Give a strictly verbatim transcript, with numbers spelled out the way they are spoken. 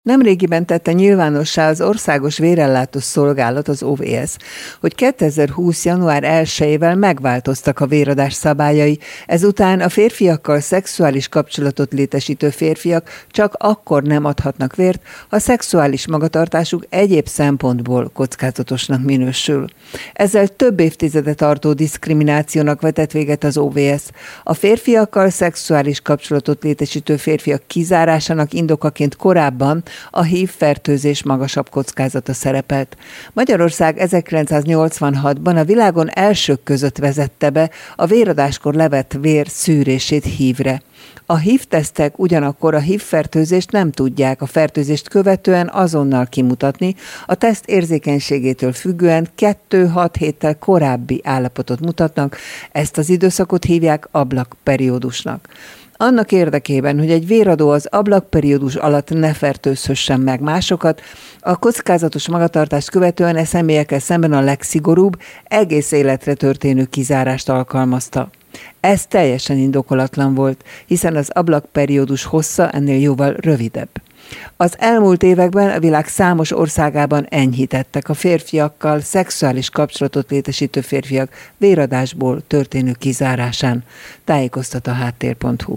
Nemrégiben tette nyilvánossá az Országos Vérellátó Szolgálat, az o vé es, hogy kétezer-húsz. január elsejével megváltoztak a véradás szabályai, ezután a férfiakkal szexuális kapcsolatot létesítő férfiak csak akkor nem adhatnak vért, ha szexuális magatartásuk egyéb szempontból kockázatosnak minősül. Ezzel több évtizede tartó diszkriminációnak vetett véget az o vé es. A férfiakkal szexuális kapcsolatot létesítő férfiak kizárásának indokaként korábban a há i vé-fertőzés magasabb kockázata szerepelt. Magyarország ezerkilencszáznyolcvanhatban a világon elsők között vezette be a véradáskor levett vér szűrését há i vé-re. A há i vé-tesztek ugyanakkor a há i vé-fertőzést nem tudják a fertőzést követően azonnal kimutatni, a teszt érzékenységétől függően kettő-hat héttel korábbi állapotot mutatnak, ezt az időszakot hívják ablakperiódusnak. Annak érdekében, hogy egy véradó az ablakperiódus alatt ne fertőzhessen meg másokat, a kockázatos magatartást követően e személyekkel szemben a legszigorúbb, egész életre történő kizárást alkalmazta. Ez teljesen indokolatlan volt, hiszen az ablakperiódus hossza ennél jóval rövidebb. Az elmúlt években a világ számos országában enyhítettek a férfiakkal szexuális kapcsolatot létesítő férfiak véradásból történő kizárásán, tájékoztat a háttér pont hu.